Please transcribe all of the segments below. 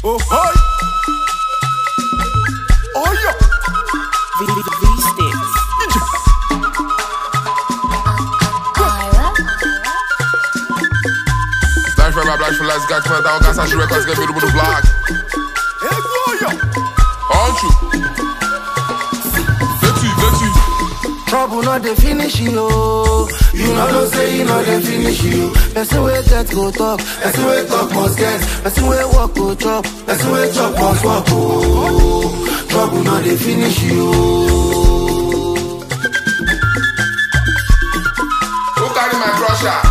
Oh, hi. Oh, yeah. V-Sticks. Black for lights, got come down, got some records, get me to the block. Hey, boy, Aren't you? Veti. Trouble not the finish you. You know don't say you know they finish you. Person way get go talk, person way talk must get, person way walk go chop, person way chop must walk. Oh, trouble not the finish you. Who carry my crusher?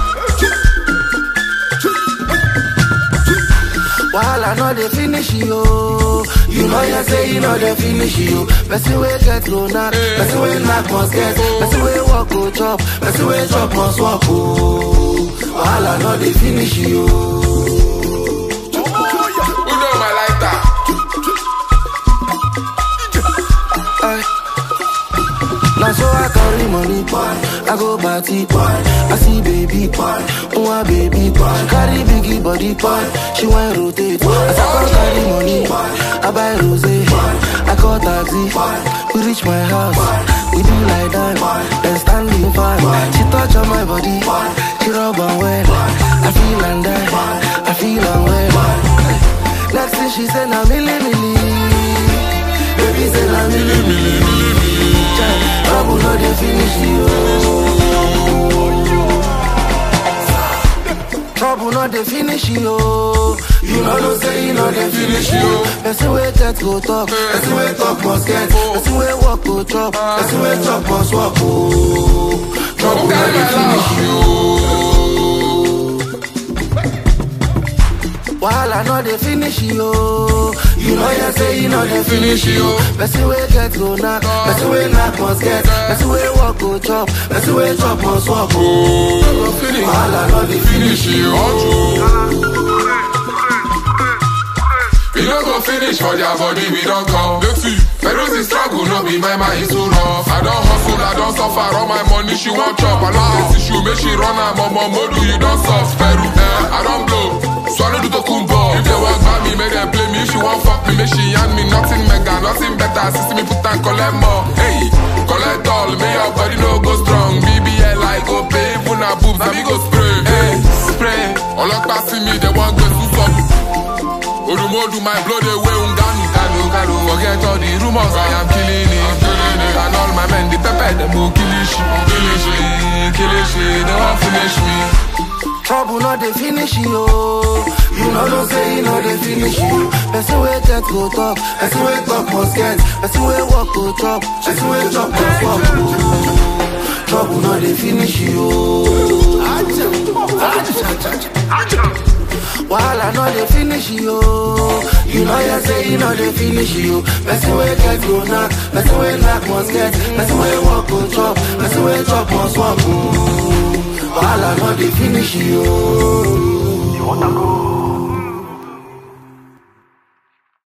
While I know they finish you, you know you say you know they finish you. Person way get go knock, person way knock must get, person way walk go chop, person way chop must walk. Oh, while I know they finish you. Who know my lighter? Now so I carry money, I go party, I see baby, oh baby, she carry biggie body, she want rotate. As I come carry money, I buy rosé, I call taxi, we reach my house, we do like that, then standing fine. She touch on my body, she rub on well, I feel and die, I feel and well. Next thing she said, now milli milli, baby said now milli milli. Trouble not they finish you. Trouble not they finish you. You know don't say you know they finish you. Person way get go talk, person way talk must get, person way walk go chop, person way chop must walk. Oh, trouble not they finish you. While I know they finish you, you know you say you know they finish you. Person way get go knock, person way knock must get, person way walk go chop, person way chop must walk. While I know they finish you. We don't go finish for their body, we don't come. Let's see. Feroz struggle, no be my mind is too rough. I don't hustle, I don't suffer, all my money she won't chop. I love this issue, make she run her mama modu, you don't soft. Feru, I don't blow, swallow the kumbo. If they walk by me, make them play me. If she won't fuck me, make she hand me nothing mega, nothing better. Sister me put and collect more. Hey, collect all, may your body no go strong. BBL I go pay, even a boobs, and me go spray. Hey, spray, all up passing me, they want go to stop. Odumodu, my blood away, unganu, kanu. Forget all the rumors, I am killing it. And all my men, the pepper, them go killish, they won't finish me. Trouble not they finish you. You know don't say you know they finish you. Person way get go talk, person way talk must get, person way walk go chop, person way chop must walk. Trouble not they finish you. While I know they finish you, you know you say you know they finish you. Person way get go knock, person way knock must get, person way walk go chop, person way chop must walk. While I know they finish you. You wanna go?